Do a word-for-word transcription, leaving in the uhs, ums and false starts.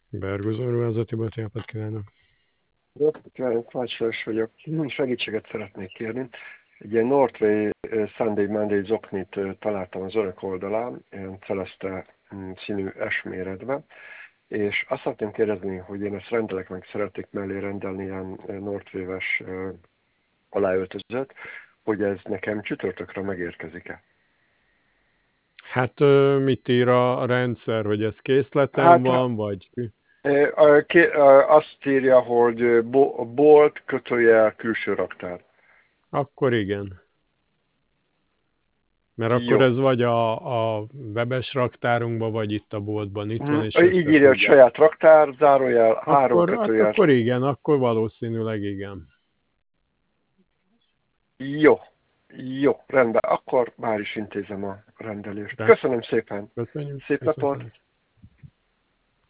Bergozó ruházati bolt, jó napot kívánok! Jó napot kívánok, Fácsos vagyok. Segítséget szeretnék kérni. Egy ilyen Northway Sunday Monday zoknit találtam az örök oldalán, ilyen celeste színű esméretben, és azt szeretném kérdezni, hogy én ezt rendelek meg, szeretnék mellé rendelni ilyen Northway-ves aláöltözőt, hogy ez nekem csütörtökre megérkezik-e? Hát ö, mit ír a rendszer, hogy ez készleten Hát van, vagy... a- ké- a- azt írja, hogy bo- bolt kötőjel külső raktár. Akkor igen. Mert akkor Jó. ez vagy a, a webes raktárunkban, vagy itt a boltban itt Mhm. van, és Így írja, hogy összefogják. saját raktár, zárójel, három Akkor, hát kötőjel. akkor igen, akkor valószínűleg igen. Jó, jó, rendben. Akkor már is intézem a rendelést. De Köszönöm szépen. köszönjük, Szép viszont napot! hallásra.